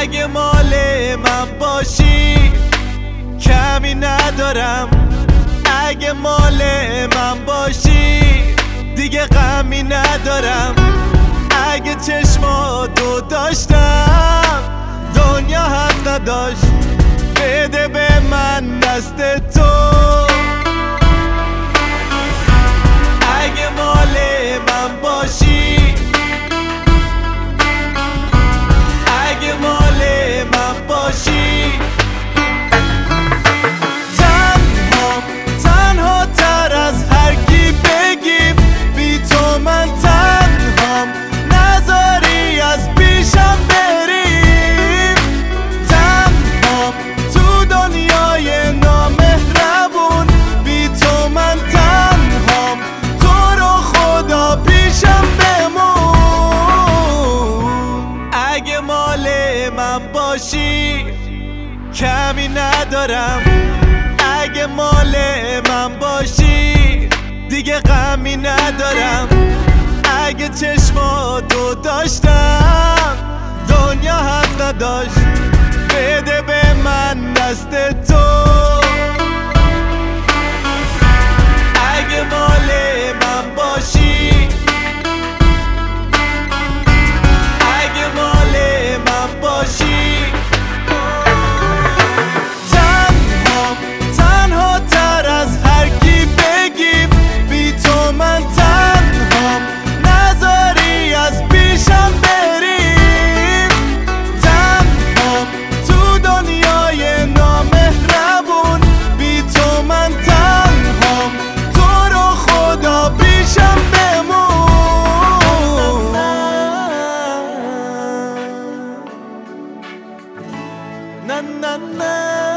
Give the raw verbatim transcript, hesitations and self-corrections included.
اگه مال من باشی کمی ندارم، اگه مال من باشی دیگه غمی ندارم. اگه چشماتو داشتم دنیا حق نداشت، بده به من دست تو. اگه مال من باشی، اگه مال من باشی تنها تنها تر از هر کی بگیم، بی تو من تنهام، نذاری از پیشم بریم. تنهام تو دنیای نامهربون، بی تو من تنهام، تو رو خدا پیشم بمون. اگه مال من باشی کمی ندارم، اگه مال من باشی دیگه غمی ندارم. اگه چشماتو داشتم دنیا حق نداشت، بده به من دست تو. اگه مال من باشی، اگه مال من باشی تنها تنها تر از هر کی بگیم، بی تو من تنهام، نذاری از پیشم بریم. تنها تو دنیای نامهربون، بی تو من تنهام، تو رو خدا پیشم بمون. نه نه نه